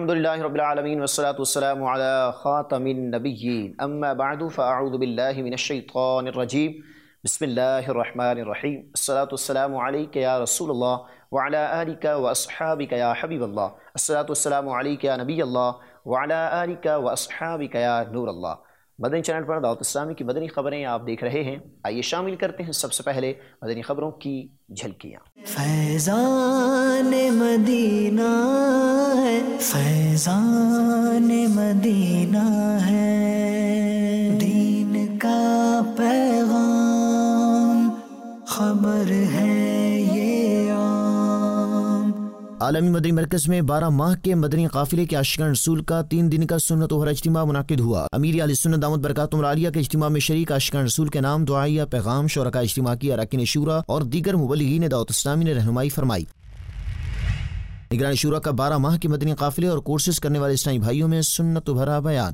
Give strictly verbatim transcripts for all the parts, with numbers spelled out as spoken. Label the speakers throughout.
Speaker 1: الحمدللہ رب العالمین والصلاة والسلام علی خاتم النبیین اما بعد فاعوذ باللہ من الشیطان الرجیم بسم اللہ الرحمن الرحیم الصلاة والسلام علیک یا رسول اللہ وعلی آلک واصحابک یا حبیب اللہ الصلاة والسلام علیک یا نبی اللہ وعلی آلک واصحابک یا نور اللہ۔ مدنی چینل پر دعوت اسلامی کی مدنی خبریں آپ دیکھ رہے ہیں، آئیے شامل کرتے ہیں سب سے پہلے مدنی خبروں کی جھلکیاں۔
Speaker 2: فیضان مدینہ ہے، فیضان مدینہ ہے، دین کا پیغام خبر ہے یہ عام۔
Speaker 3: عالمی مدنی مرکز میں بارہ ماہ کے مدنی قافلے کے عاشقان رسول کا تین دن کا سنت و ہر اجتماع منعقد ہوا۔ امیر اہل سنت دامت برکاتہم العالیہ کے اجتماع میں شریک عاشقان رسول کے نام دعائیہ پیغام شرکاء اجتماع کی اراکین شورا اور دیگر مبلغین دعوت اسلامی نے رہنمائی فرمائی۔ نگران شورا کا بارہ ماہ کے مدنی قافلے اور کورسز کرنے والے اسلامی بھائیوں میں سنت و بھرا بیان۔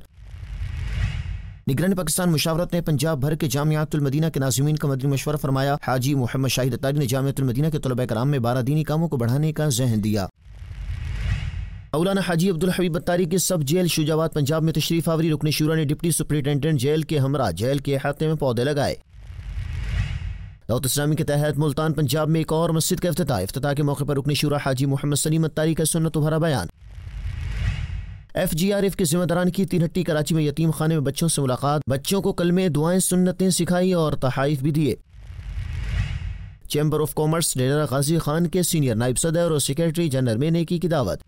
Speaker 3: نگران پاکستان مشاورت نے پنجاب بھر کے جامعۃ المدینہ کے ناظمین کا مدنی مشورہ فرمایا۔ حاجی محمد شاہد اتاری نے جامعۃ المدینہ کے طلباء کرام میں بارہ دینی کاموں کو بڑھانے کا ذہن دیا۔ مولانا حاجی عبدالحبیب اتاری کے سب جیل شجاعت پنجاب میں تشریف آوری، رکن شورا نے ڈپٹی سپرنٹینڈنٹ جیل کے ہمراہ جیل کے احاطے میں پودے لگائے۔ دعوت اسلامی کے تحت ملتان پنجاب میں ایک اور مسجد کا افتتاح، افتتاح کے موقع پر رکن شورا حاجی محمد سلیم اتاری کا سنت و بھرا بیان۔ ایف جی آر ایف کے ذمہ داران کی تین ہٹی کراچی میں یتیم خانے میں بچوں سے ملاقات، بچوں کو کلمے دعائیں سنتیں سکھائی اور تحائف بھی دیے۔ Chamber of commerce Dera Ghazi Khan کے سینئر نائب صدر اور سیکریٹری جنرل میں نیکی کی دعوت۔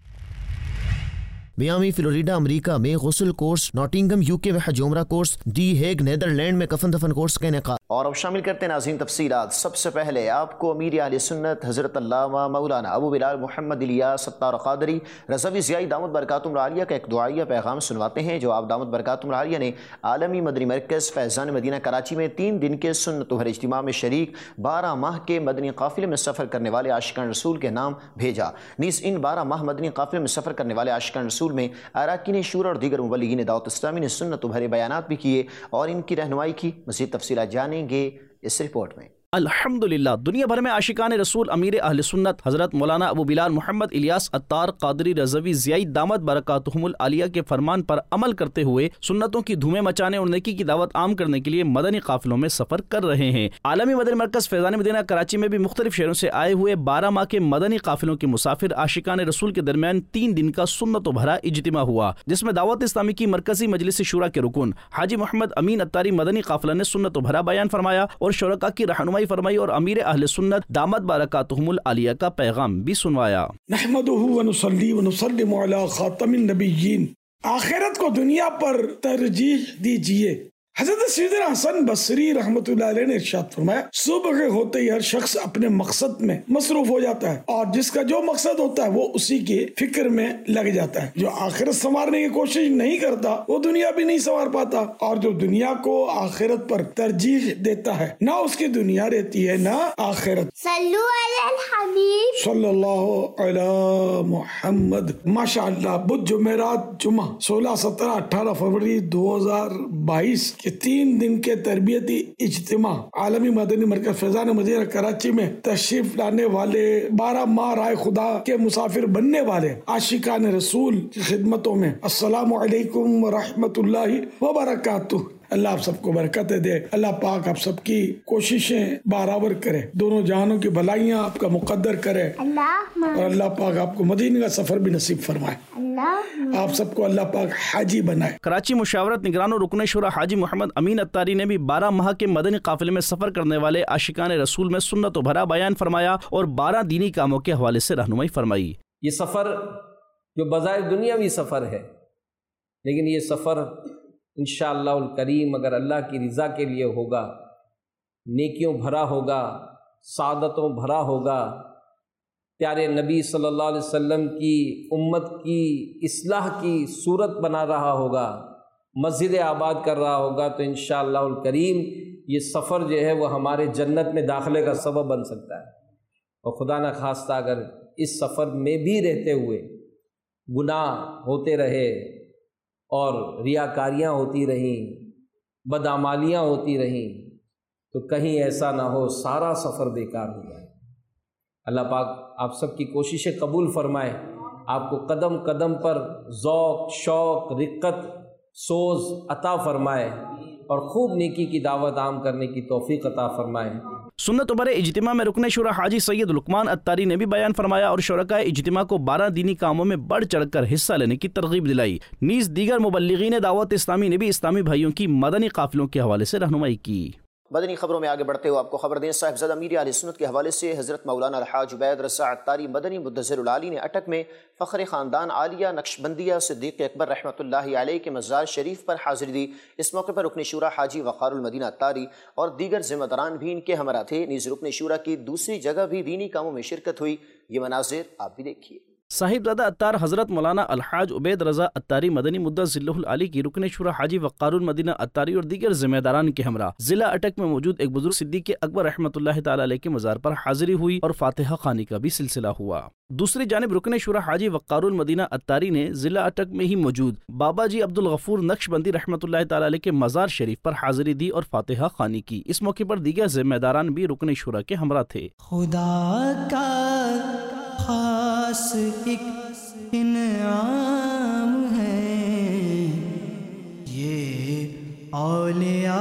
Speaker 3: میامی فلوریڈا امریکہ میں غسل کورس، ناٹنگم یو کے میں حج عمرہ کورس، دی ہیگ نیدرلینڈ میں کفن دفن کورس کا انعقاد۔
Speaker 1: اور اب شامل کرتے ہیں ناظرین تفصیلات۔ سب سے پہلے آپ کو امیر اہل سنت حضرت علامہ مولانا ابو بلال محمد الیاس ستار قادری رضوی ضیائی دامت برکاتہم العالیہ کا ایک دعائیہ پیغام سنواتے ہیں جو آپ دامت برکاتہم العالیہ نے عالمی مدنی مرکز فیضان مدینہ کراچی میں تین دن کے سنت و ہر اجتماع میں شریک بارہ ماہ کے مدنی قافلے میں سفر کرنے والے عاشقان رسول کے نام بھیجا۔ نیز ان بارہ ماہ مدنی قافلے میں سفر کرنے والے عاشقان رسول میں اراکین شورا اور دیگر مبلغین دعوت اسلامی نے سنت و بھرے بیانات بھی کیے اور ان کی رہنمائی کی۔ مزید تفصیلات جانیں گے اس رپورٹ میں۔
Speaker 4: الحمدللہ دنیا بھر میں عاشقان رسول امیر اہل سنت حضرت مولانا ابو بلال محمد الیاس اتار قادری رضوی ضیائی دامت برکاتہم العالیہ کے فرمان پر عمل کرتے ہوئے سنتوں کی دھومیں مچانے اور نیکی کی دعوت عام کرنے کے لیے مدنی قافلوں میں سفر کر رہے ہیں۔ عالمی مدنی مرکز فیضان مدینہ کراچی میں بھی مختلف شہروں سے آئے ہوئے بارہ ماہ کے مدنی قافلوں کے مسافر عاشقان رسول کے درمیان تین دن کا سنت و بھرا اجتماع ہوا، جس میں دعوت اسلامی کی مرکزی مجلس شورا کے رکن حاجی محمد امین اتاری مدنی قافلہ نے سنت و بھرا بیان فرمایا اور شرکاء کی رہنمائی فرمائی اور امیر اہل سنت دامت برکاتہم العالیہ کا پیغام بھی سنوایا۔
Speaker 5: نحمدہ ونصلی ونسلم علی خاتم النبیین۔ آخرت کو دنیا پر ترجیح دیجیے۔ حضرت سیدنا حسن بصری رحمۃ اللہ علیہ نے ارشاد فرمایا، صبح کے ہوتے ہی ہر شخص اپنے مقصد میں مصروف ہو جاتا ہے اور جس کا جو مقصد ہوتا ہے وہ اسی کی فکر میں لگ جاتا ہے۔ جو آخرت سنوارنے کی کوشش نہیں کرتا وہ دنیا بھی نہیں سنوار پاتا، اور جو دنیا کو آخرت پر ترجیح دیتا ہے نہ اس کی دنیا رہتی ہے نہ آخرت۔
Speaker 6: صلو علی الحبیب
Speaker 5: صلی اللہ علی محمد۔ ماشاء اللہ بدھ جمعرات جمعہ سولہ سترہ اٹھارہ فروری دو ہزار بائیس کہ تین دن کے تربیتی اجتماع عالمی مدنی مرکز فیضان مدینہ کراچی میں تشریف لانے والے بارہ ماہ رائے خدا کے مسافر بننے والے عاشقان رسول کی خدمتوں میں السلام علیکم ورحمۃ اللہ وبرکاتہ۔ اللہ آپ سب کو برکت دے، اللہ پاک آپ سب کی کوششیں برابر کرے، دونوں جہانوں کی بھلائیاں آپ کا مقدر کرے،
Speaker 6: اللہ
Speaker 5: اور اللہ پاک آپ کو مدینے کا سفر بھی نصیب فرمائے،
Speaker 6: اللہ
Speaker 5: آپ سب کو اللہ پاک حاجی بنائے۔
Speaker 4: کراچی مشاورت نگران و رکن شورا حاجی محمد امین اتاری نے بھی بارہ ماہ کے مدنی قافلے میں سفر کرنے والے عاشقان رسول میں سنت و بھرا بیان فرمایا اور بارہ دینی کاموں کے حوالے سے رہنمائی فرمائی۔
Speaker 7: یہ سفر جو بظاہر دنیاوی سفر ہے، لیکن یہ سفر انشاءاللہ الکریم اگر اللہ کی رضا کے لیے ہوگا، نیکیوں بھرا ہوگا، سعادتوں بھرا ہوگا، پیارے نبی صلی اللہ علیہ وسلم کی امت کی اصلاح کی صورت بنا رہا ہوگا، مسجد آباد کر رہا ہوگا، تو انشاءاللہ الکریم یہ سفر جو ہے وہ ہمارے جنت میں داخلے کا سبب بن سکتا ہے۔ اور خدا نہ خواستہ اگر اس سفر میں بھی رہتے ہوئے گناہ ہوتے رہے اور ریاکاریاں ہوتی رہیں، بدعمالیاں ہوتی رہیں، تو کہیں ایسا نہ ہو سارا سفر بیکار ہو جائے۔ اللہ پاک آپ سب کی کوششیں قبول فرمائے آپ کو قدم قدم پر ذوق، شوق، رقت، سوز عطا فرمائے اور خوب نیکی کی دعوت عام کرنے کی توفیق عطا فرمائے۔
Speaker 4: سنت بر اجتماع میں رکن شورا حاجی سید لقمان اتاری نے بھی بیان فرمایا اور شرکائے اجتماع کو بارہ دینی کاموں میں بڑھ چڑھ کر حصہ لینے کی ترغیب دلائی۔ نیز دیگر مبلغین دعوت اسلامی نے بھی اسلامی بھائیوں کی مدنی قافلوں کے حوالے سے رہنمائی کی۔
Speaker 1: مدنی خبروں میں آگے بڑھتے ہوئے آپ کو خبر دیں، صاحبزادہ امیر اہل سنت کے حوالے سے حضرت مولانا الحاج عبید رضا اتاری مدنی مدثر العالی نے اٹک میں فخر خاندان عالیہ نقشبندیہ صدیق اکبر رحمۃ اللہ علیہ کے مزار شریف پر حاضری دی۔ اس موقع پر رکن شورا حاجی وقار المدینہ اتاری اور دیگر ذمہ داران بھی ان کے ہمراہ تھے۔ نیز رکن شورا کی دوسری جگہ بھی دینی کاموں میں شرکت ہوئی۔ یہ مناظر آپ بھی دیکھیے۔
Speaker 4: صاحبزادہ اتار حضرت مولانا الحاج عبید رضا اتاری مدنی مدثر العلی کی رکن شورا حاجی وقار المدینہ اتاری اور دیگر ذمہ داران کے ہمراہ ضلع اٹک میں موجود ایک بزرگ صدیق اکبر رحمۃ اللہ تعالی علیہ کے مزار پر حاضری ہوئی اور فاتحہ خوانی کا بھی سلسلہ ہوا۔ دوسری جانب رکن شورا حاجی وقار المدینہ اتاری نے ضلع اٹک میں ہی موجود بابا جی عبد الغفور نقشبندی رحمۃ اللہ تعالی علیہ کے مزار شریف پر حاضری دی اور فاتحہ خوانی کی۔ اس موقع پر دیگر ذمہ داران بھی رکن شورا کے ہمراہ تھے۔
Speaker 2: خدا کا خاص ایک انعام ہے یہ اولیاء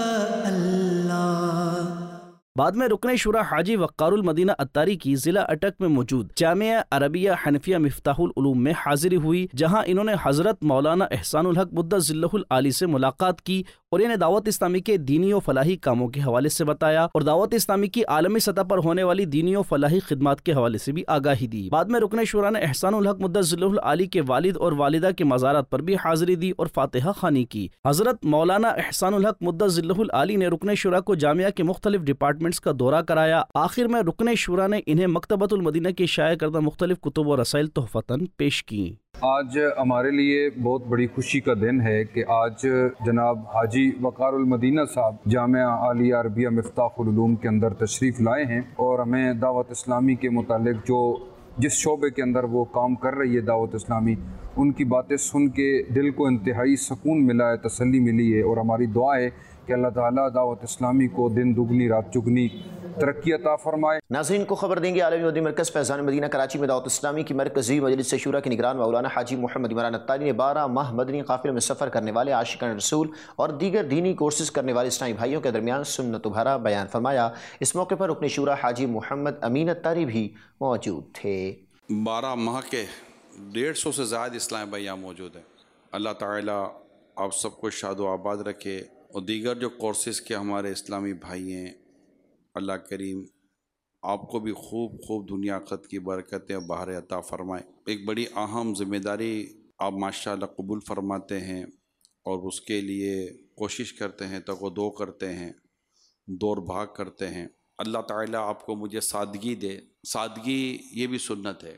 Speaker 2: اللہ۔
Speaker 4: بعد میں رکن شورا حاجی وقار المدینہ اتاری کی ضلع اٹک میں موجود جامعہ عربیہ حنفیہ مفتاح العلوم میں حاضری ہوئی، جہاں انہوں نے حضرت مولانا احسان الحق مدثر ذلہ العالی سے ملاقات کی اور انہیں دعوت اسلامی کے دینی و فلاحی کاموں کے حوالے سے بتایا اور دعوت اسلامی کی عالمی سطح پر ہونے والی دینی و فلاحی خدمات کے حوالے سے بھی آگاہی دی۔ بعد میں رکن شورا نے احسان الحق مدثر ذلہ العالی کے والد اور والدہ کے مزارات پر بھی حاضری دی اور فاتحہ خوانی کی۔ حضرت مولانا احسان الحق مدثر ذلہ العالی نے رکن شورا کو جامعہ کے مختلف ڈپارٹمنٹس کا دورہ کرایا۔ آخر میں رکن شورا نے انہیں مکتبۃ المدینہ کی شائع کردہ مختلف کتب و رسائل تحفتاً پیش کی۔
Speaker 8: آج ہمارے لیے بہت بڑی خوشی کا دن ہے کہ آج جناب حاجی وقار المدینہ صاحب جامعہ عالیہ عربیہ مفتاح العلوم کے اندر تشریف لائے ہیں اور ہمیں دعوت اسلامی کے متعلق جو جس شعبے کے اندر وہ کام کر رہی ہے دعوت اسلامی، ان کی باتیں سن کے دل کو انتہائی سکون ملا ہے، تسلی ملی ہے، اور ہماری دعا ہے کہ اللہ تعالیٰ دعوت اسلامی کو دن دگنی رات چگنی ترقی عطا فرمائے۔
Speaker 1: ناظرین کو خبر دیں گے، عالمی مدنی مرکز فیضان مدینہ کراچی میں دعوت اسلامی کی مرکزی مجلس شورا کے نگران مولانا حاجی محمد عمران اتاری نے بارہ ماہ مدنی قافلے میں سفر کرنے والے عاشقان رسول اور دیگر دینی کورسز کرنے والے اسلامی بھائیوں کے درمیان سنت بھرا بیان فرمایا۔ اس موقع پر رکن شورا حاجی محمد امین اتاری بھی موجود تھے۔
Speaker 9: بارہ ماہ کے ڈیڑھ سو سے زائد اسلامی بھائی یہاں موجود ہیں۔ اللہ تعالیٰ آپ سب کو شاد و آباد رکھے اور دیگر جو کورسز کے ہمارے اسلامی بھائی ہیں، اللہ کریم آپ کو بھی خوب خوب دنیا آخرت کی برکتیں بہر عطا فرمائے۔ ایک بڑی اہم ذمہ داری آپ ماشاءاللہ قبول فرماتے ہیں اور اس کے لیے کوشش کرتے ہیں، تگ و دو کرتے ہیں، دور بھاگ کرتے ہیں۔ اللہ تعالیٰ آپ کو مجھے سادگی دے۔ سادگی یہ بھی سنت ہے،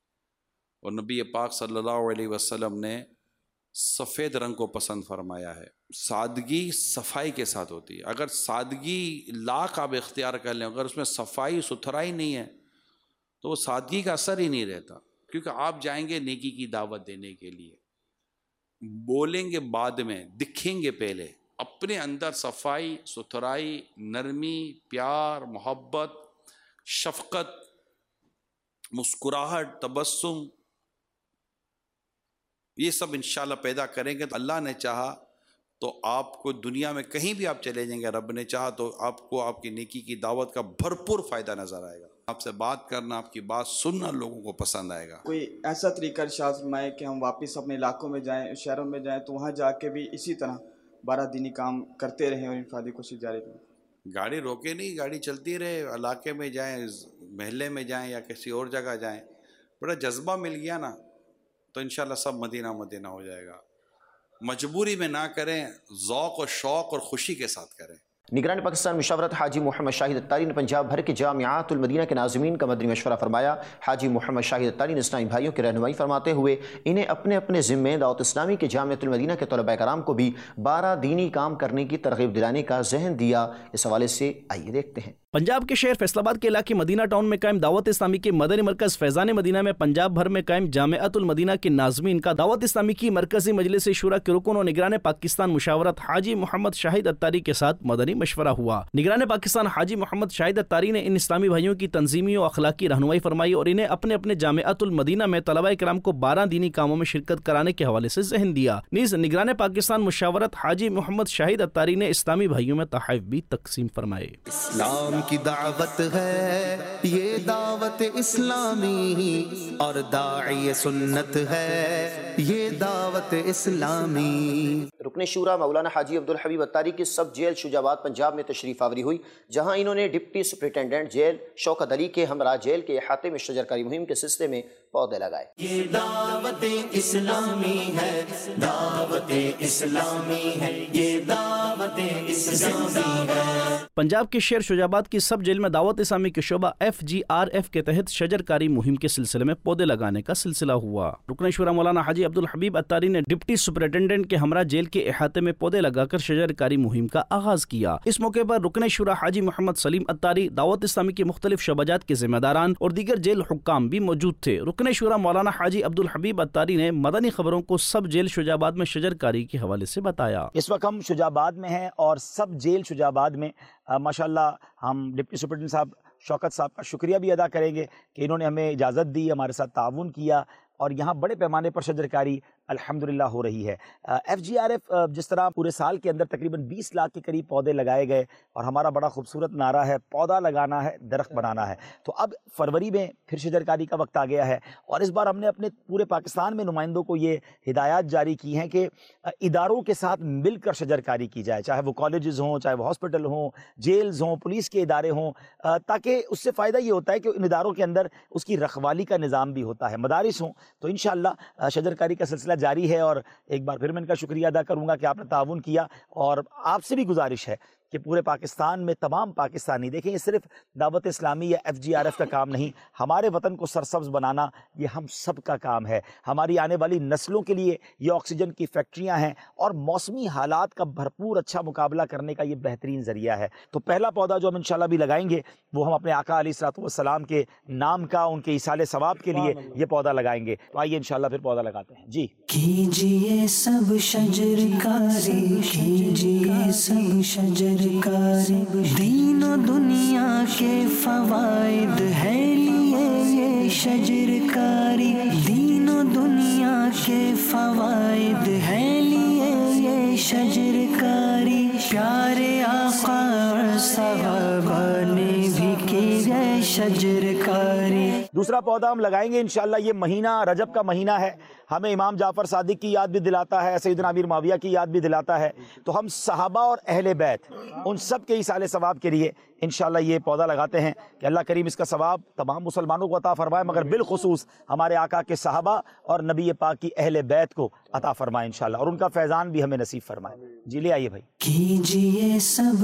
Speaker 9: اور نبی پاک صلی اللہ علیہ وسلم نے سفید رنگ کو پسند فرمایا ہے۔ سادگی صفائی کے ساتھ ہوتی ہے۔ اگر سادگی لاکھ آپ اختیار کر لیں، اگر اس میں صفائی ستھرائی نہیں ہے تو وہ سادگی کا اثر ہی نہیں رہتا، کیونکہ آپ جائیں گے نیکی کی دعوت دینے کے لیے، بولیں گے بعد میں، دکھیں گے پہلے۔ اپنے اندر صفائی ستھرائی، نرمی، پیار، محبت، شفقت، مسکراہٹ، تبسم، یہ سب انشاءاللہ پیدا کریں گے تو اللہ نے چاہا تو آپ کو دنیا میں کہیں بھی آپ چلے جائیں گے، رب نے چاہا تو آپ کو آپ کی نیکی کی دعوت کا بھرپور فائدہ نظر آئے گا۔ آپ سے بات کرنا، آپ کی بات سننا لوگوں کو پسند آئے گا۔
Speaker 10: کوئی ایسا طریقہ ارشاد فرمائے کہ ہم واپس اپنے علاقوں میں جائیں، شہروں میں جائیں تو وہاں جا کے بھی اسی طرح بارہ دینی کام کرتے رہیں اور انفرادی کوشش جاری رہیں۔
Speaker 9: گاڑی روکے نہیں، گاڑی چلتی رہے، علاقے میں جائیں، محلے میں جائیں یا کسی اور جگہ جائیں، بڑا جذبہ مل گیا نا تو انشاءاللہ سب مدینہ مدینہ ہو جائے گا۔ مجبوری میں نہ کریں، ذوق و شوق اور خوشی کے ساتھ کریں۔
Speaker 1: نگران پاکستان مشاورت حاجی محمد شاہد اتاری نے پنجاب بھر کے جامعات المدینہ کے ناظمین کا مدنی مشورہ فرمایا۔ حاجی محمد شاہد اتاری نے اسلامی بھائیوں کی رہنمائی فرماتے ہوئے انہیں اپنے اپنے ذمے دعوت اسلامی کے جامعۃ المدینہ کے طلباء کرام کو بھی بارہ دینی کام کرنے کی ترغیب دلانے کا ذہن دیا۔ اس حوالے سے آئیے دیکھتے ہیں۔
Speaker 4: پنجاب کے شہر فیصل آباد کے علاقے مدینہ ٹاؤن میں قائم دعوت اسلامی کے مدنی مرکز فیضان مدینہ میں پنجاب بھر میں قائم جامعۃ المدینہ کے ناظمین کا دعوت اسلامی کی مرکزی مجلس شورا کے رکن و نگران پاکستان مشاورت حاجی محمد شاہد اتاری کے ساتھ مدنی مشورہ ہوا۔ نگران پاکستان حاجی محمد شاہد اتاری نے ان اسلامی بھائیوں کی تنظیمی و اخلاقی رہنمائی فرمائی اور انہیں اپنے اپنے جامعۃ المدینہ میں طلبہ کرام کو بارہ دینی کاموں میں شرکت کرانے کے حوالے سے ذہن دیا۔ نیز نگران پاکستان مشاورت حاجی محمد شاہد اتاری نے اسلامی بھائیوں میں تحائف بھی تقسیم فرمائے۔
Speaker 11: اسلام کی دعوت ہے یہ دعوت اسلامی اور داعی سنت ہے یہ دعوت اسلامی۔
Speaker 1: رکن شورا مولانا حاجی عبدالحبیب اتاری کی سب جیل شجاباد پنجاب میں تشریف آوری ہوئی، جہاں انہوں نے deputy superintendent jail Shaukat Ali کے ہمراہ جیل کے احاطے میں شجرکاری مہم کے سلسلے میں پودے لگائے۔
Speaker 11: یہ دعوت اسلامی ہے دعوت اسلامی ہے یہ دعوت اسلامی ہے۔
Speaker 4: پنجاب کے شہر شجاباد کی سب جیل میں دعوت اسلامی کے شعبہ ایف جی آر ایف کے تحت شجرکاری مہم کے سلسلے میں پودے لگانے کا سلسلہ ہوا۔ رکن شورا مولانا حاجی عبدالحبیب اتاری نے ڈپٹی سپرنٹینڈنٹ کے ہمراہ جیل کے احاطے میں پودے لگا کر شجرکاری مہم کا آغاز کیا۔ اس موقع پر رکن شورا حاجی محمد سلیم اتاری، دعوت اسلامی کی مختلف شعبجات کے ذمہ داران اور دیگر جیل حکام بھی موجود تھے۔ رکن شورا مولانا حاجی عبدالحبیب اتاری نے مدنی خبروں کو سب جیل شجاباد میں شجرکاری کے حوالے سے بتایا۔
Speaker 12: اس وقت ہم شجاباد میں ہیں اور سب جیل شجاباد میں ماشاءاللہ ہم ڈپٹی سپرنٹینڈنٹ صاحب شوکت صاحب کا شکریہ بھی ادا کریں گے کہ انہوں نے ہمیں اجازت دی، ہمارے ساتھ تعاون کیا اور یہاں بڑے پیمانے پر شجرکاری الحمدللہ ہو رہی ہے۔ ایف جی آر ایف جس طرح پورے سال کے اندر تقریباً بیس لاکھ کے قریب پودے لگائے گئے اور ہمارا بڑا خوبصورت نعرہ ہے پودا لگانا ہے درخت بنانا ہے، تو اب فروری میں پھر شجرکاری کا وقت آ گیا ہے اور اس بار ہم نے اپنے پورے پاکستان میں نمائندوں کو یہ ہدایات جاری کی ہیں کہ اداروں کے ساتھ مل کر شجرکاری کی جائے، چاہے وہ کالجز ہوں، چاہے وہ ہاسپٹل ہوں، جیلز ہوں، پولیس کے ادارے ہوں، تاکہ اس سے فائدہ یہ ہوتا ہے کہ ان اداروں کے اندر اس کی رکھوالی کا نظام بھی ہوتا ہے۔ مدارس ہوں تو انشاءاللہ شجرکاری کا سلسلہ جاری ہے اور ایک بار پھر میں ان کا شکریہ ادا کروں گا کہ آپ نے تعاون کیا اور آپ سے بھی گزارش ہے کہ پورے پاکستان میں تمام پاکستانی دیکھیں، یہ صرف دعوت اسلامی یا ایف جی آر ایف کا کام نہیں، ہمارے وطن کو سرسبز بنانا یہ ہم سب کا کام ہے۔ ہماری آنے والی نسلوں کے لیے یہ آکسیجن کی فیکٹریاں ہیں اور موسمی حالات کا بھرپور اچھا مقابلہ کرنے کا یہ بہترین ذریعہ ہے۔ تو پہلا پودا جو ہم انشاءاللہ بھی لگائیں گے وہ ہم اپنے آقا علیہ الصلوۃ والسلام کے نام کا، ان کے ایصال ثواب کے لیے یہ پودا لگائیں گے۔ تو آئیے انشاءاللہ پھر پودا لگاتے ہیں۔ جی
Speaker 2: کیجئے سب شجرکاری، کیجئے سب شجرکاری، دین و دنیا کے فوائد ہے لیے یہ شجرکاری، دین و دنیا کے فوائد ہے لیے یہ شجرکاری، پیارے آقا اور صحابہ نے بھی کی ہے شجرکاری۔
Speaker 12: دوسرا پودا ہم لگائیں گے انشاءاللہ، یہ مہینہ رجب کا مہینہ ہے، ہمیں امام جعفر صادق کی یاد بھی دلاتا ہے، سیدنا امیر معاویہ کی یاد بھی دلاتا ہے، تو ہم صحابہ اور اہل بیت ان سب کے ایصال ثواب کے لیے انشاءاللہ یہ پودا لگاتے ہیں کہ اللہ کریم اس کا ثواب تمام مسلمانوں کو عطا فرمائے، مگر بالخصوص ہمارے آقا کے صحابہ اور نبی پاک کی اہل بیت کو عطا فرمائے انشاءاللہ، اور ان کا فیضان بھی ہمیں نصیب فرمائے۔ جی لے آئیے بھائی۔
Speaker 2: کیجئے سب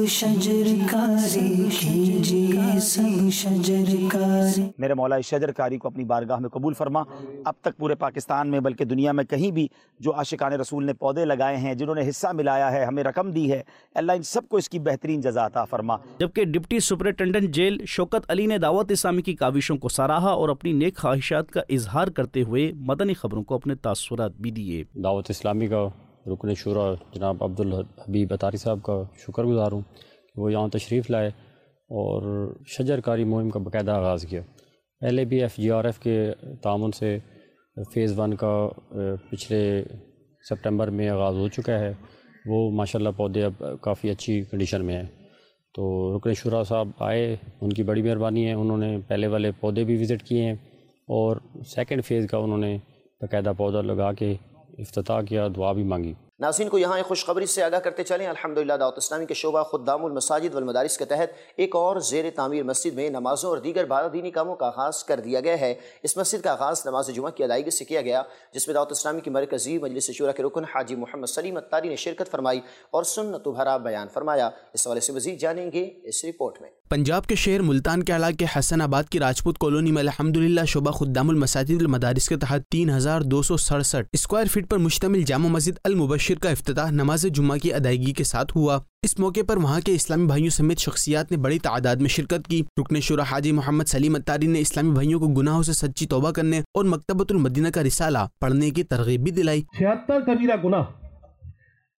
Speaker 2: شجرکاری، کیجئے سب شجرکاری۔
Speaker 12: میرے مولا اس شجرکاری کو اپنی بارگاہ میں قبول فرما۔ اب تک پورے پاکستان میں بلکہ دنیا میں کہیں بھی جو عاشقان رسول نے پودے لگائے ہیں، جنہوں نے حصہ ملایا ہے، ہمیں رقم دی ہے، اللہ ان سب کو اس کی بہترین جزا عطا فرما۔
Speaker 4: جبکہ deputy superintendent jail Shaukat Ali نے دعوت اسلامی کی کاوشوں کو سراہا اور اپنی نیک خواہشات کا اظہار کرتے ہوئے مدنی خبروں کو اپنے تاثرات بھی دیے۔
Speaker 13: دعوت اسلامی کا رکن شورا جناب عبدالحبیب اتاری صاحب کا شکر گزار ہوں کہ وہ یہاں تشریف لائے اور شجرکاری مہم کا باقاعدہ آغاز کیا۔ پہلے بھی ایف جی آر ایف کے تعاون سے فیز ون کا پچھلے سپٹمبر میں آغاز ہو چکا ہے، وہ ماشاءاللہ پودے اب کافی اچھی کنڈیشن میں ہیں۔ تو رکن شورا صاحب آئے، ان کی بڑی مہربانی ہے، انہوں نے پہلے والے پودے بھی وزٹ کیے ہیں اور سیکنڈ فیز کا انہوں نے باقاعدہ پودا لگا کے افتتاح کیا، دعا بھی مانگی۔
Speaker 1: ناظرین کو یہاں ایک خوشخبری سے آگاہ کرتے چلیں، الحمدللہ دعوت اسلامی کے شعبہ خدام المساجد والمدارس کے تحت ایک اور زیر تعمیر مسجد میں نمازوں اور دیگر بارہ دینی کاموں کا آغاز کر دیا گیا ہے۔ اس مسجد کا آغاز نماز جمعہ کی ادائیگی سے کیا گیا، جس میں دعوت اسلامی کی مرکزی مجلس شورا کے رکن حاجی محمد سلیم اتاری نے شرکت فرمائی اور سنت بھرا بیان فرمایا۔ اس حوالے سے مزید جانیں گے اس رپورٹ میں۔
Speaker 14: پنجاب کے شہر ملتان کے علاقے حسن آباد کی راجپوت کالونی میں الحمدللہ شعبہ خدام المساجد المدارس کے تحت تین ہزار دو سو سڑسٹھ اسکوائر فٹ پر مشتمل جامع مسجد المبشر کا افتتاح نماز جمعہ کی ادائیگی کے ساتھ ہوا۔ اس موقع پر وہاں کے اسلامی بھائیوں سمیت شخصیات نے بڑی تعداد میں شرکت کی۔ رکن شورا حاجی محمد سلیم اتاری نے اسلامی بھائیوں کو گناہوں سے سچی توبہ کرنے اور مکتبۃ المدینہ کا رسالہ پڑھنے کی ترغیب بھی دلائی۔
Speaker 15: چھہتر کبیرہ گناہ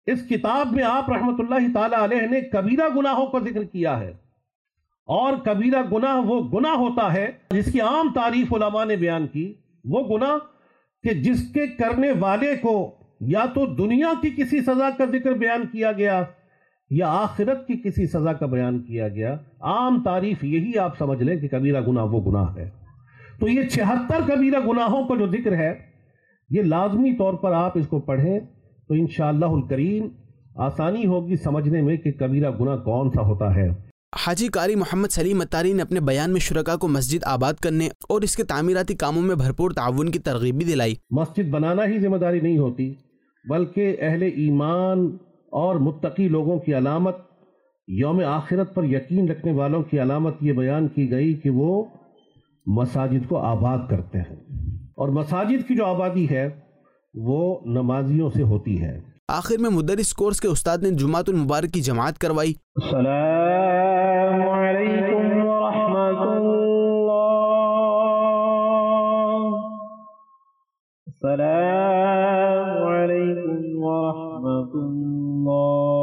Speaker 15: اس کتاب میں آپ رحمت اللہ تعالی علیہ نے کبیرہ گناہوں کا ذکر کیا ہے، اور کبیرہ گناہ وہ گناہ ہوتا ہے جس کی عام تعریف علماء نے بیان کی، وہ گناہ کہ جس کے کرنے والے کو یا تو دنیا کی کسی سزا کا ذکر بیان کیا گیا یا آخرت کی کسی سزا کا بیان کیا گیا۔ عام تعریف یہی آپ سمجھ لیں کہ کبیرہ گناہ وہ گناہ ہے۔ تو یہ چھہتر کبیرہ گناہوں کا جو ذکر ہے، یہ لازمی طور پر آپ اس کو پڑھیں تو انشاءاللہ الکریم آسانی ہوگی سمجھنے میں کہ کبیرہ گناہ کون سا ہوتا ہے۔
Speaker 14: حاجی قاری محمد سلیم اتاری نے اپنے بیان میں شرکاء کو مسجد آباد کرنے اور اس کے تعمیراتی کاموں میں بھرپور تعاون کی ترغیب بھی دلائی۔
Speaker 15: مسجد بنانا ہی ذمہ داری نہیں ہوتی، بلکہ اہل ایمان اور متقی لوگوں کی علامت، یوم آخرت پر یقین رکھنے والوں کی علامت یہ بیان کی گئی کہ وہ مساجد کو آباد کرتے ہیں، اور مساجد کی جو آبادی ہے وہ نمازیوں سے ہوتی ہے۔
Speaker 14: آخر میں مدرس کورس کے استاد نے جمعۃ المبارک کی جماعت کروائی۔
Speaker 16: السلام علیکم ورحمۃ اللہ، السلام علیکم ورحمۃ اللہ۔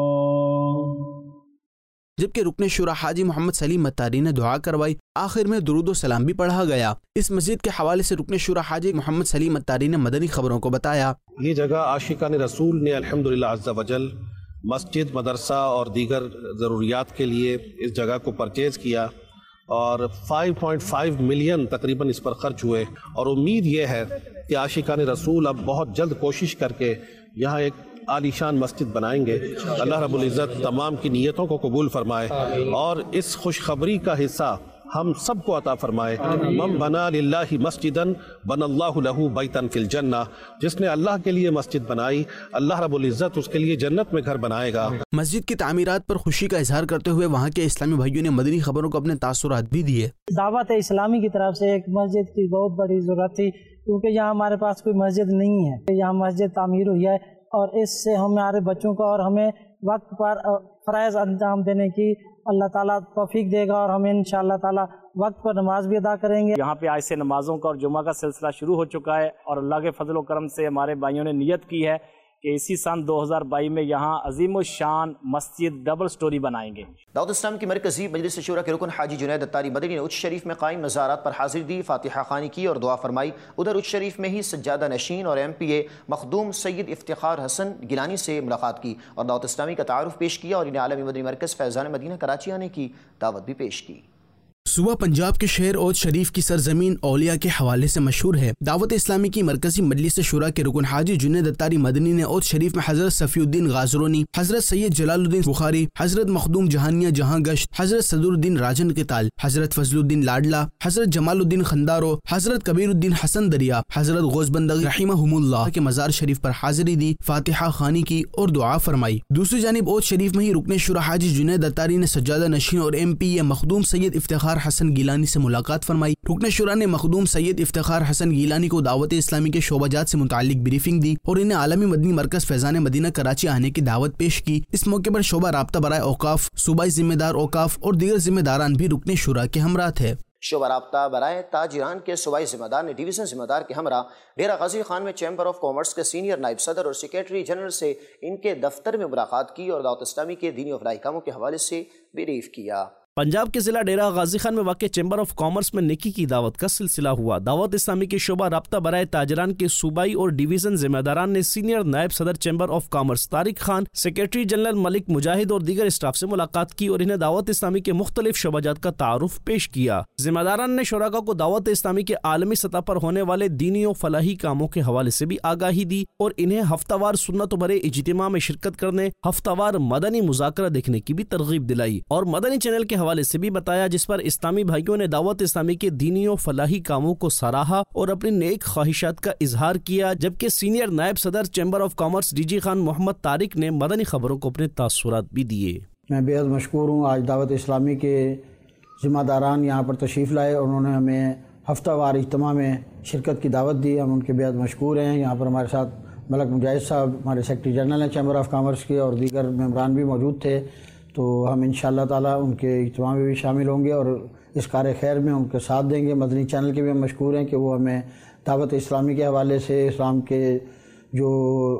Speaker 14: جبکہ رکن شورا حاجی محمد سلیم اتاری نے دعا کروائی۔ آخر میں درود و سلام بھی پڑھا گیا۔ اس مسجد کے حوالے سے رکن شورا حاجی محمد سلیم اتاری نے مدنی خبروں کو بتایا،
Speaker 17: یہ جگہ عاشقان رسول نے الحمدللہ عز وجل مسجد، مدرسہ اور دیگر ضروریات کے لیے اس جگہ کو پرچیز کیا، اور فائیو پوائنٹ فائیو ملین تقریباً اس پر خرچ ہوئے، اور امید یہ ہے کہ عاشقان رسول اب بہت جلد کوشش کر کے یہاں ایک عالی شان مسجد بنائیں گے۔ اللہ رب العزت تمام کی نیتوں کو قبول فرمائے اور اس خوشخبری کا حصہ ہم سب کو عطا فرمائے۔ من بنا للہ مسجدا بن اللہ لہ بیتا فی الجنہ، جس نے اللہ کے لیے مسجد بنائی، اللہ رب العزت اس کے لیے جنت میں گھر بنائے گا۔
Speaker 14: مسجد کی تعمیرات پر خوشی کا اظہار کرتے ہوئے وہاں کے اسلامی بھائیوں نے مدنی خبروں کو اپنے تاثرات بھی دیے۔
Speaker 18: دعوت اسلامی کی طرف سے ایک مسجد کی بہت بڑی ضرورت تھی، کیونکہ یہاں ہمارے پاس کوئی مسجد نہیں ہے۔ یہاں مسجد تعمیر ہوئی ہے، اور اس سے ہمارے بچوں کو اور ہمیں وقت پر فرائض انجام دینے کی اللہ تعالیٰ توفیق دے گا، اور ہم انشاءاللہ تعالیٰ وقت پر نماز بھی ادا کریں گے۔
Speaker 4: یہاں پہ آج سے نمازوں کا اور جمعہ کا سلسلہ شروع ہو چکا ہے، اور اللہ کے فضل و کرم سے ہمارے بھائیوں نے نیت کی ہے کہ اسی سن دو ہزار بائیس میں یہاں عظیم الشان مسجد ڈبل سٹوری بنائیں گے۔
Speaker 1: دعوت اسلام کی مرکزی مجلس شورا کے رکن حاجی جنید اتاری مدنی نے اچ شریف میں قائم مزارات پر حاضری دی، فاتحہ خوانی کی اور دعا فرمائی۔ ادھر اچ شریف میں ہی سجادہ نشین اور M P A Makhdoom Syed Iftikhar Hassan Gilani سے ملاقات کی اور دعوت اسلامی کا تعارف پیش کیا، اور انہیں عالمی مدنی مرکز فیضان مدینہ کراچی آنے کی دعوت بھی پیش کی۔
Speaker 14: صوبہ پنجاب کے شہر اوج شریف کی سرزمین اولیاء کے حوالے سے مشہور ہے۔ دعوت اسلامی کی مرکزی مجلس شورا کے رکن حاجی جنید اتاری مدنی نے اوج شریف میں حضرت صفی الدین غازرونی، حضرت سید جلال الدین بخاری، حضرت مخدوم جہانیہ جہاں گشت، حضرت صدر الدین راجن قتال، حضرت فضل الدین لاڈلا، حضرت جمال الدین خندارو، حضرت کبیر الدین حسن دریا، حضرت غوث بندگی رحمہم اللہ کے مزار شریف پر حاضری دی، فاتحہ خوانی کی اور دعا فرمائی۔ دوسری جانب اوج شریف میں ہی رکن شورا حاجی جنید اتاری نے سجادہ نشین اور M P A Makhdoom Syed Iftikhar Hassan Gilani سے ملاقات فرمائی۔ رکن شورا نے مخدوم سید افتخار حسن گیلانی کو دعوت اسلامی کے شعبہ جات سے متعلق بریفنگ دی اور انہیں عالمی مدنی مرکز فیضان مدینہ کراچی آنے کی دعوت پیش کی۔ اس موقع پر شعبہ رابطہ برائے اوقاف، صوبائی ذمہ دار اوقاف اور دیگر ذمہ داران بھی رکن شورا کے ہمراہ تھے۔
Speaker 1: شعبہ رابطہ برائے تاجران کے صوبائی ذمہ دار نے ڈویژن ذمہ دار کے ہمراہ ڈیرہ غازی خان میں چیمبر آف کامرس کے سینئر نائب صدر اور سیکریٹری جنرل سے ان کے دفتر میں ملاقات کی اور دعوت اسلامی کے دینی و فلاحی کاموں کے حوالے سے بریف کیا۔
Speaker 4: پنجاب کے ضلع ڈیرہ غازی خان میں واقع چیمبر آف کامرس میں نیکی کی دعوت کا سلسلہ ہوا۔ دعوت اسلامی کے شعبہ رابطہ برائے تاجران کے صوبائی اور ڈویژن ذمہ داران نے سینئر نائب صدر chamber of commerce Tariq Khan, secretary general Malik Mujahid اور دیگر اسٹاف سے ملاقات کی اور انہیں دعوت اسلامی کے مختلف شعبہ جات کا تعارف پیش کیا۔ ذمہ داران نے شرکاء کو دعوت اسلامی کے عالمی سطح پر ہونے والے دینی و فلاحی کاموں کے حوالے سے بھی آگاہی دی اور انہیں ہفتہ وار سنت و برے اجتماع میں شرکت کرنے، ہفتہ وار مدنی مذاکرہ دیکھنے کی بھی ترغیب دلائی اور مدنی چینل کے حوالے سے بھی بتایا، جس پر اسلامی بھائیوں نے دعوت اسلامی کے دینی و فلاحی کاموں کو سراہا اور اپنی نیک خواہشات کا اظہار کیا، جبکہ سینئر نائب صدر chamber of commerce D G Khan Muhammad Tariq نے مدنی خبروں کو اپنے تاثرات بھی دیے۔
Speaker 19: میں بے حد مشکور ہوں، آج دعوت اسلامی کے ذمہ داران یہاں پر تشریف لائے اور انہوں نے ہمیں ہفتہ وار اجتماع میں شرکت کی دعوت دی، ہم ان کے بے حد مشکور ہیں۔ یہاں پر ہمارے ساتھ ملک مجاہد صاحب ہمارے سیکرٹری جنرل ہیں چیمبر آف کامرس کے، اور دیگر ممبران بھی موجود تھے، تو ہم انشاءاللہ تعالیٰ ان کے اجتماع میں بھی شامل ہوں گے اور اس کار خیر میں ان کے ساتھ دیں گے۔ مدنی چینل کے بھی ہم مشکور ہیں کہ وہ ہمیں دعوت اسلامی کے حوالے سے، اسلام کے جو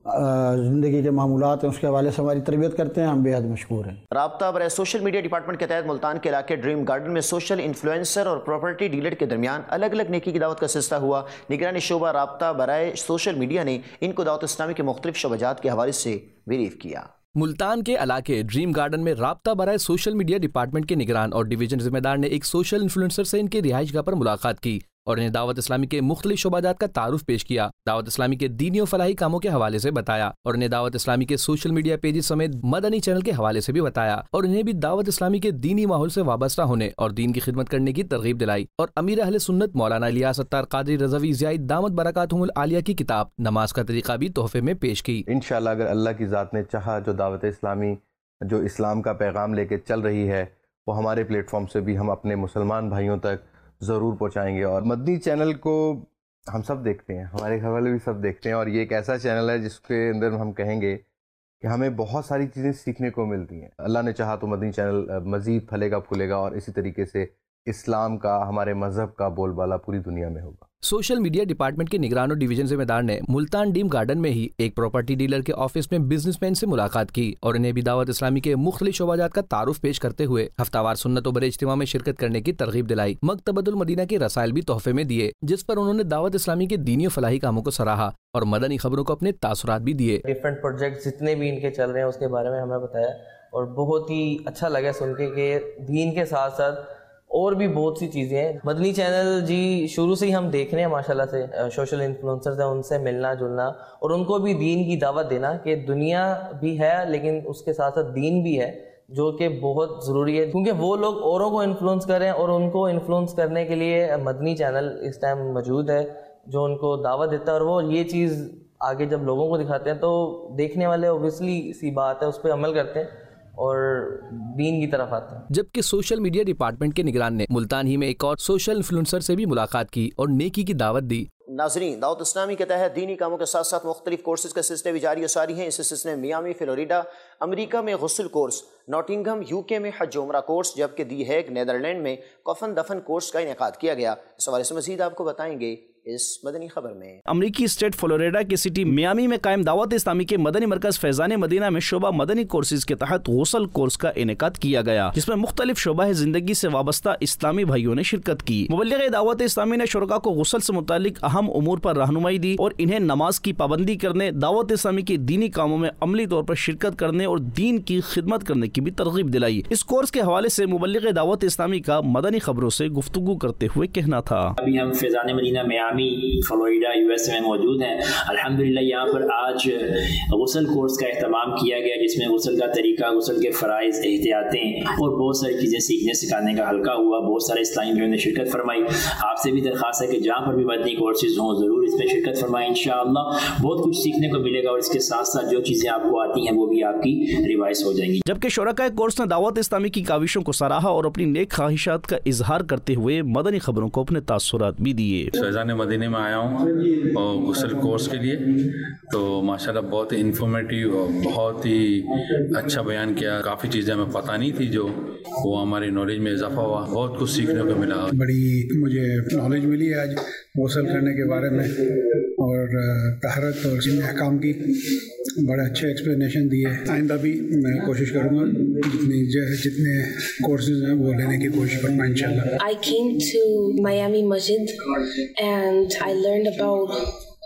Speaker 19: ज़िंदगी के मामूलात हैं उसके हवाले से हमारी तरबियत करते हैं, हम बेहद मशहूर हैं।
Speaker 1: राब्ता बराए सोशल मीडिया डिपार्टमेंट के तहत मुल्तान के इलाके ड्रीम गार्डन में सोशल इन्फ्लुएंसर और प्रॉपर्टी डीलर के दरमियान अलग अलग नेकी की दावत का सिलसिला हुआ। निगरानी शोबा राब्ता बराए सोशल मीडिया ने इनको दावत इस्लामी के मुख्तलिफ शोबाजात के हवाले से ब्रीफ किया।
Speaker 20: मुल्तान के इलाके ड्रीम गार्डन में राब्ता बराए सोशल मीडिया डिपार्टमेंट के निगरान और डिवीजन जिम्मेदार ने एक सोशल इन्फ्लुएंसर से इनके रिहाइशगाह पर मुलाकात की और इन्हें दावत इस्लामी के मुख्तलिफ शोबाजात का तारुफ पेश किया। दावत इस्लामी के दीनी और फलाही कामों के हवाले से बताया और इन्हें दावत इस्लामी के सोशल मीडिया पेजेस समेत मदनी चैनल के हवाले से भी बताया और इन्हें भी दावत इस्लामी के दीनी माहौल से वाबस्ता होने और दीन की खिदमत करने की तरगीब दिलाई और अमीर अहले सुन्नत मौलाना इलियास अत्तार कादरी रज़वी ज़ियाई दामत बरकातुहुमुल आलिया की किताब नमाज का तरीका भी तोहफे में पेश की।
Speaker 21: इंशाअल्लाह अगर अल्लाह की ज़ात ने चाहा, जो दावत इस्लामी जो इस्लाम का पैगाम लेके चल रही है वो हमारे प्लेटफॉर्म से भी हम अपने मुसलमान भाइयों तक ज़रूर पहुंचाएंगे। और मदनी चैनल को हम सब देखते हैं, हमारे घर वाले भी सब देखते हैं और ये एक ऐसा चैनल है जिसके अंदर हम कहेंगे कि हमें बहुत सारी चीज़ें सीखने को मिलती हैं। अल्लाह ने चाहा तो मदनी चैनल मज़ीद फलेगा फूलेगा और इसी तरीके से इस्लाम का, हमारे मज़हब का बोलबाला पूरी दुनिया में होगा।
Speaker 20: सोशल मीडिया डिपार्टमेंट के निगरान और डिवीजन जिम्मेदार ने मुल्तान ड्रीम गार्डन में ही एक प्रॉपर्टी डीलर के ऑफिस में बिजनेसमैन से मुलाकात की और इन्हें भी दावत इस्लामी के मुख्तलिफ शोबाजात का तारुफ पेश करते हुए हफ्तावार सुन्नत व बड़े इज्तिमा में शिरकत करने की तरगीब दिलाई। मकतबतुल मदीना के रसाइल भी तोहफे में दिए जिस पर उन्होंने दावत इस्लामी के दीनी और फलाही कामों को सराहा और मदनी खबरों को अपने तासुरात भी दिए।
Speaker 22: डिफरेंट प्रोजेक्ट जितने भी इनके चल रहे हैं उसके बारे में हमें बताया और बहुत ही अच्छा लगा सुन के कि दीन के साथ साथ और भी बहुत सी चीज़ें हैं। मदनी चैनल जी शुरू से ही हम देख रहे हैं माशाल्लाह से सोशल इन्फ्लुएंसर्स हैं, उनसे मिलना जुलना और उनको भी दीन की दावत देना कि दुनिया भी है लेकिन उसके साथ साथ दीन भी है जो कि बहुत ज़रूरी है क्योंकि वो लोग औरों को इन्फ्लुएंस करें और उनको इन्फ्लुएंस करने के लिए मदनी चैनल इस टाइम मौजूद है जो उनको दावत देता है और वो ये चीज़ आगे जब लोगों को दिखाते हैं तो देखने वाले ओबियसली सी बात है उस पर अमल करते हैं और दीन की तरफ आते हैं।
Speaker 20: जबकि सोशल मीडिया डिपार्टमेंट के निगरान ने मुल्तान ही में एक और सोशल इन्फ्लुएंसर से भी मुलाकात की और नेकी की दावत दी।
Speaker 1: नाज़रीन, दावत इस्लामी के तहत दीनी कामों के साथ साथ मुख्तलिफ कोर्सेज का सिलसिले भी जारी सारी हैं। इस सिलसिले में मियामी, फ्लोरिडा, अमेरिका में गुस्ल कोर्स, नॉटिंघम यूके में हज उमरा कोर्स, जबकि दी हैग नीदरलैंड में कफन दफन कोर्स का इनेकाद किया गया। इस हवाले से मजीद आपको बताएंगे इस मदनी खबर में।
Speaker 4: अमरीकी स्टेट फ्लोरिडा की सिटी मियामी में कायम दावत इस्लामी के मदनी मरकज फैजान मदीना में शोबा मदनी कोर्सेज के तहत गुस्ल कोर्स का इनेकाद किया गया जिसमें मुख्तलिफ शोबा जिंदगी से वाबस्ता इस्लामी भाइयों ने शिरकत की। मुबल्लिग दावत इस्लामी ने शुरका को गुस्ल से मुतालिक अहम उमूर पर रहनुमाई दी और इन्हें नमाज की पाबंदी करने, दावत इस्लामी की दीनी कामों में अमली तौर पर शिरकत करने और दीन की खिदमत करने की भी तरगीब दिलाई। इस कोर्स के हवाले से मुबल्लिग दावत इस्लामी का मदनी खबरों से गुफ्तगू करते हुए कहना था।
Speaker 23: अभी हम Faizan Madina Miami Florida US में मौजूद हैं। अल्हम्दुलिल्लाह यहाँ पर आज गुस्ल कोर्स का अहतमाम किया गया जिसमें गुस्ल का तरीका, गुस्ल के फ़राइज़, एहतियातें और बहुत सारी चीज़ें सीखने सिखाने का हल्का हुआ। बहुत सारे इस्लामी भाइयों ने शिरकत फरमाई। आपसे भी दरख्वास्त है कि जहाँ पर भी मदनी कोर्सेज हों ज़रूर इसमें शिरकत फरमाएं। इंशाअल्लाह बहुत कुछ सीखने को मिलेगा और इसके साथ साथ जो चीज़ें आपको आती हैं वो भी आपकी रिवाइज हो जाएंगी।
Speaker 4: जबकि शुरकाए कोर्स ने दावत इस्लामी की काविशों को सराहा और अपनी नेक ख्वाहिशात का इजहार करते हुए मदनी खबरों को अपने तासुरात भी दिए।
Speaker 24: फैजान मदीने में आया हूँ और गुस्ल कोर्स के लिए, तो माशाल्लाह बहुत ही इंफॉर्मेटिव और बहुत ही अच्छा बयान किया। काफ़ी चीज़ें हमें पता नहीं थी जो वो हमारी नॉलेज में इजाफा हुआ, बहुत कुछ सीखने को मिला।
Speaker 25: बड़ी मुझे नॉलेज मिली आज गुस्ल करने के बारे में और तहरत और जिन अहकाम की बड़े अच्छे एक्सप्लेनेशन दिए। आइंदा भी मैं कोशिश करूँगा जितनी जितने कोर्सेज हैं वो लेने की कोशिश करूँगा इंशाल्लाह।
Speaker 26: I came to Miami Masjid and I learned about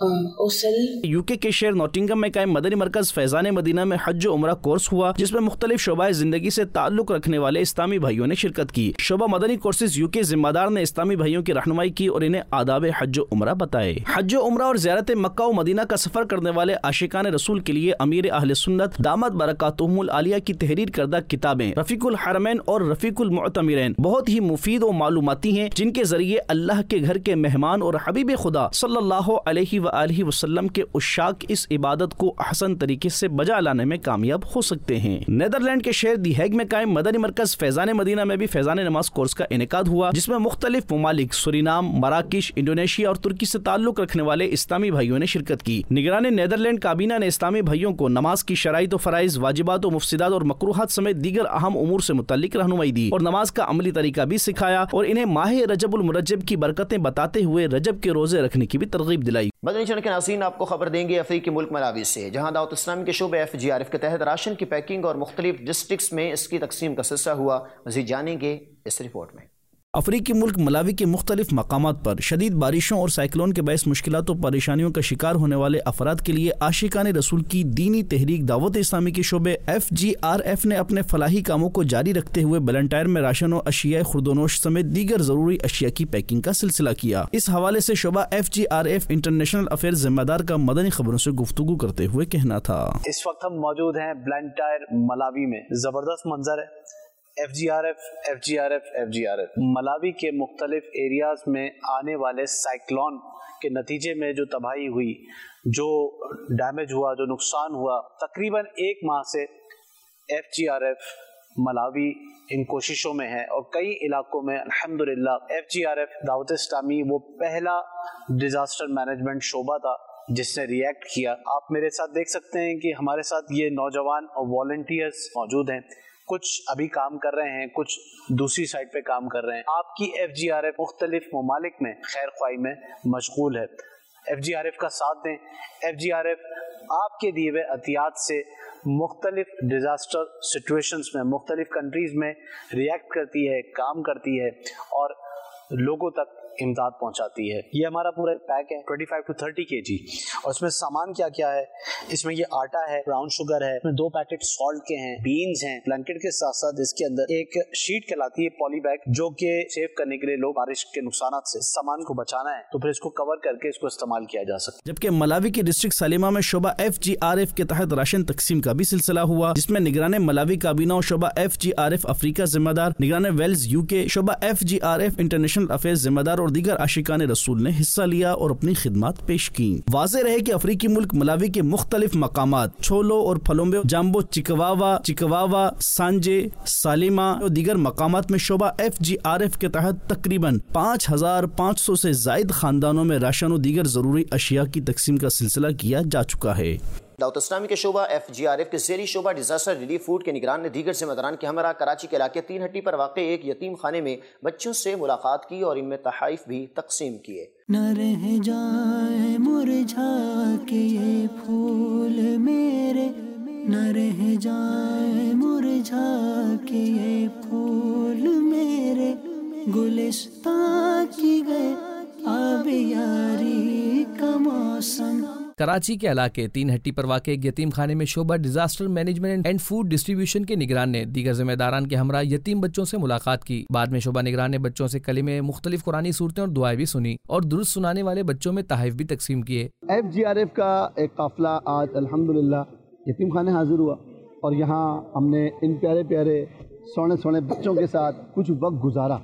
Speaker 4: UK के शहर नॉटिंघम में कायम मदनी मरकज फैजान मदीना में हज उमरा कोर्स हुआ जिसमें मुख्तलिफ शोबाए जिंदगी से ताल्लुक रखने वाले इस्लामी भाइयों ने शिरकत की। शोबा मदनी कोर्सेज यूके जिम्मेदार ने इस्लामी भाइयों की रहनुमाई की और इन्हें आदाब हज उमरा बताए। हज उमरा और ज़ियारत मक्का व मदीना का सफर करने वाले आशिकान रसूल के लिए अमीर अहले सुन्नत दामत बरकातुहुमुल आलिया की तहरीर करदा किताबें रफीकुल हरमैन और रफीकुल मुअतमिरैन बहुत ही मुफीद और मालूमाती हैं जिनके जरिए अल्लाह के घर के मेहमान और हबीब खुदा सल्लल्लाहु अलैहि आलिहि वसल्लम के उशाक इस इबादत को अहसन तरीके से बजा लाने में कामयाब हो सकते हैं। नीदरलैंड के शहर दी हैग में कायम मदनी मरकज फैजान मदीना में भी फैजान नमाज कोर्स का इनेकाद हुआ जिसमें मुख्तलिफ ममालिक सुरीनाम, मराकिश, इंडोनेशिया और तुर्की से ताल्लुक रखने वाले इस्लामी भाइयों ने शिरकत की। निगरान नीदरलैंड काबीना ने इस्लामी भाइयों को नमाज की शराइत व फराइज, वाजिबात व मुफ्सिदात और मकरूहात समेत दीगर अहम उमूर से मुतल्लिक रहनुमाई दी और नमाज का अमली तरीका भी सिखाया और इन्हें माह रजबुल मुरज्जब की बरकतें बताते हुए रजब के रोजे रखने की भी तरगीब दिलाई।
Speaker 1: مدنی چینل کے ناظرین آپ کو خبر دیں گے افریقی ملک ملاوی سے، جہاں دعوت اسلامی کے شعبے ایف جی آر ایف کے تحت راشن کی پیکنگ اور مختلف ڈسٹرکٹس میں اس کی تقسیم کا سلسلہ ہوا۔ مزید جانیں گے اس رپورٹ میں۔
Speaker 4: افریقی ملک ملاوی کے مختلف مقامات پر شدید بارشوں اور سائیکلون کے باعث مشکلات و پریشانیوں کا شکار ہونے والے افراد کے لیے عاشقان رسول کی دینی تحریک دعوت اسلامی کے شعبے ایف جی آر ایف نے اپنے فلاحی کاموں کو جاری رکھتے ہوئے بلنٹائر میں راشن و اشیاء خوردونوش سمیت دیگر ضروری اشیاء کی پیکنگ کا سلسلہ کیا۔ اس حوالے سے شعبہ F G R F international affair ذمہ دار کا مدنی خبروں سے گفتگو کرتے ہوئے کہنا تھا۔
Speaker 3: اس وقت ہم موجود ہیں بلنٹائر ملاوی میں، زبردست منظر ہے۔ F G R F F G R F F G R F Malawi کے مختلف ایریاز میں آنے والے سائیکلون کے نتیجے میں جو تباہی ہوئی، جو ڈیمیج ہوا، جو نقصان ہوا، تقریباً ایک ماہ سے F G R F Malawi ان کوششوں میں ہے، اور کئی علاقوں میں الحمدللہ ایف جی آر ایف دعوت اسلامی وہ پہلا ڈیزاسٹر مینجمنٹ شعبہ تھا جس نے ریئیکٹ کیا۔ آپ میرے ساتھ دیکھ سکتے ہیں کہ ہمارے ساتھ یہ نوجوان اور والنٹیئرز موجود ہیں، کچھ ابھی کام کر رہے ہیں، کچھ دوسری سائٹ پہ کام کر رہے ہیں۔ آپ کی ایف جی آر ایف مختلف ممالک میں خیر خواہی میں مشغول ہے، ایف جی آر ایف کا ساتھ دیں۔ ایف جی آر ایف آپ کے دیے ہوئے عطیات سے مختلف ڈیزاسٹر سچویشنز میں مختلف کنٹریز میں ریئیکٹ کرتی ہے، کام کرتی ہے اور لوگوں تک امداد پہنچاتی ہے۔ یہ ہمارا پورا پیک ہے پچیس ٹو تیس کے جی، اور اس میں سامان کیا کیا ہے؟ اس میں یہ آٹا ہے، براؤن شوگر ہے، اس میں دو پیکٹ سالٹ کے ہیں، بینز ہیں، بلینکٹ کے ساتھ ساتھ اس کے اندر ایک شیٹ کہلاتی ہے پولی بیگ، جو کہ سیو کرنے کے لیے لوگ بارش کے نقصانات سے سامان کو بچانا ہے تو پھر اس کو کور کر کے اس کو استعمال کیا جا سکتا ہے۔
Speaker 4: جبکہ ملاوی کے ڈسٹرکٹ سالیمہ میں شعبہ ایف جی آر ایف کے تحت راشن تقسیم کا بھی سلسلہ ہوا، جس میں نگران ملاوی کابینہ اور شعبہ ایف جی آر ایف افریقہ ذمہ دار، نگران ویلز یو کے، شعبہ F G R F international affair ذمہ دار اور دیگر عاشقان رسول نے حصہ لیا اور اپنی خدمات پیش کی۔ واضح رہے کہ افریقی ملک ملاوی کے مختلف مقامات چھولو اور پھلومبے، جامبو، چکواوا چکواوا سانجے، سالیمہ اور دیگر مقامات میں شعبہ ایف جی آر ایف کے تحت تقریباً پانچ ہزار پانچ سو سے زائد خاندانوں میں راشن و دیگر ضروری اشیاء کی تقسیم کا سلسلہ کیا جا چکا ہے۔
Speaker 1: دعوت اسلامی کے شعبہ ایف جی آر ایف کے ذیلی شعبہ ڈیزاسٹر ریلیف فوڈ کے نگران نے دیگر ذمہ داران کے ہمراہ کراچی کے علاقے تین ہٹی پر واقع ایک یتیم خانے میں بچوں سے ملاقات کی اور ان میں تحائف بھی تقسیم کیے۔
Speaker 2: نہ رہ جائے مرجھا کے یہ پھول میرے، نہ رہ جائے مرجھا کے یہ پھول میرے، گلستان کی گئے آب یاری کا موسم۔
Speaker 20: کراچی کے علاقے تین ہٹی پر واقع ایک یتیم خانے میں شعبہ disaster management and food distribution کے نگران نے دیگر ذمہ داران کے ہمراہ یتیم بچوں سے ملاقات کی۔ بعد میں شعبہ نگران نے بچوں سے کلمے، مختلف قرآنی صورتیں اور دعائیں بھی سنی اور درست سنانے والے بچوں میں تحائف بھی تقسیم کیے۔
Speaker 5: ایف جی آر ایف کا ایک قافلہ آج الحمدللہ یتیم خانے حاضر ہوا، اور یہاں ہم نے ان پیارے پیارے سونے سونے بچوں کے ساتھ کچھ وقت گزارا،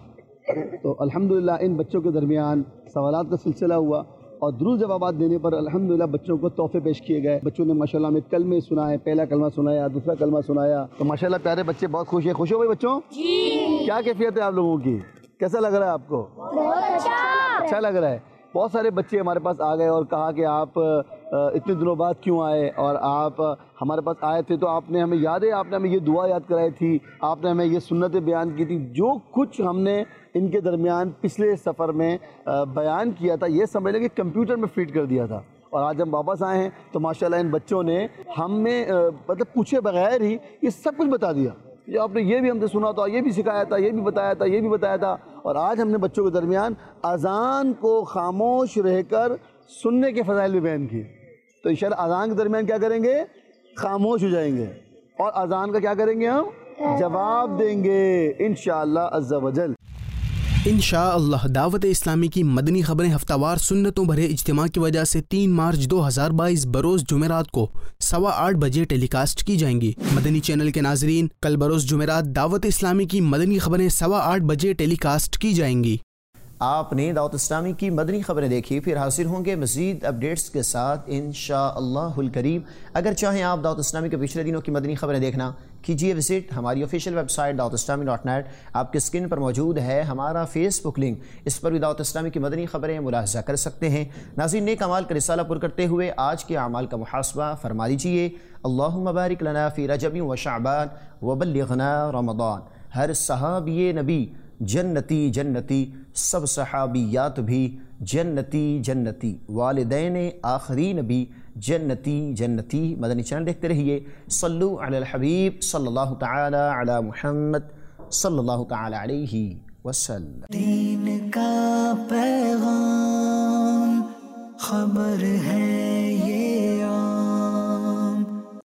Speaker 5: تو الحمدللہ ان بچوں کے درمیان سوالات کا سلسلہ ہوا اور درست جوابات دینے پر الحمدللہ بچوں کو تحفے پیش کیے گئے۔ بچوں نے ماشاءاللہ ہمیں کلمے سنائے، پہلا کلمہ سنایا، دوسرا کلمہ سنایا، تو ماشاءاللہ پیارے بچے بہت خوش ہیں۔ خوش ہو بھائی بچوں؟ جی۔ کیا کیفیت ہے آپ لوگوں کی؟ کیسا لگ رہا ہے آپ کو؟ بہت اچھا اچھا لگ رہا ہے۔ بہت سارے بچے ہمارے پاس آ گئے اور کہا کہ آپ اتنے دنوں بعد کیوں آئے، اور آپ ہمارے پاس آئے تھے تو آپ نے ہمیں یاد ہے، آپ نے ہمیں یہ دعا یاد کرائی تھی، آپ نے ہمیں یہ سنتیں بیان کی تھی، جو کچھ ہم نے ان کے درمیان پچھلے سفر میں بیان کیا تھا یہ سمجھ لیں کہ کمپیوٹر میں فیڈ کر دیا تھا، اور آج ہم واپس آئے ہیں تو ماشاءاللہ ان بچوں نے ہمیں مطلب پوچھے بغیر ہی یہ سب کچھ بتا دیا، یہ آپ نے یہ بھی ہم سے سنا تھا، یہ بھی سکھایا تھا، یہ بھی بتایا تھا، یہ بھی بتایا تھا، اور آج ہم نے بچوں کے درمیان اذان کو خاموش رہ کر سننے کے فضائل بھی بیان کیے۔ تو انشاءاللہ اذان کے درمیان کیا کریں گے؟ خاموش ہو جائیں گے، اور اذان کا کیا کریں گے؟ ہم جواب دیں گے انشاءاللہ عز و جل۔
Speaker 14: انشاءاللہ دعوت اسلامی کی مدنی خبریں ہفتہ وار سنتوں بھرے اجتماع کی وجہ سے تین مارچ دو ہزار بائیس بروز جمعرات کو سوا آٹھ بجے ٹیلی کاسٹ کی جائیں گی۔ مدنی چینل کے ناظرین، کل بروز جمعرات دعوت اسلامی کی مدنی خبریں سوا آٹھ بجے ٹیلی کاسٹ کی جائیں گی۔
Speaker 1: آپ نے دعوت اسلامی کی مدنی خبریں دیکھی، پھر حاصل ہوں گے مزید اپڈیٹس کے ساتھ انشاءاللہ الکریم۔ اگر چاہیں آپ دعوت اسلامی کے پچھلے دنوں کی مدنی خبریں دیکھنا، کیجیے وزٹ ہماری آفیشیل ویب سائٹ دعوت اسلامی ڈاٹ نیٹ۔ آپ کے اسکرین پر موجود ہے ہمارا فیس بک لنک، اس پر بھی دعوت اسلامی کی مدنی خبریں ملاحظہ کر سکتے ہیں۔ ناظرین، نیک اعمال کا رسالہ پر کرتے ہوئے آج کے اعمال کا محاسبہ فرما لیجیے۔ اللہم بارک لنا فی رجب و شعبان وبلغنا رمضان۔ ہر صحابی نبی جنتی جنتی، سب صحابیات بھی جنتی جنتی، والدین آخرین بھی جنتی جنتی۔ مدنی چینل دیکھتے رہیے۔ صلو علی الحبیب صلی اللہ تعالی علی محمد صلی اللہ تعالی علیہ وسلم۔
Speaker 2: دین کا پیغام خبر ہے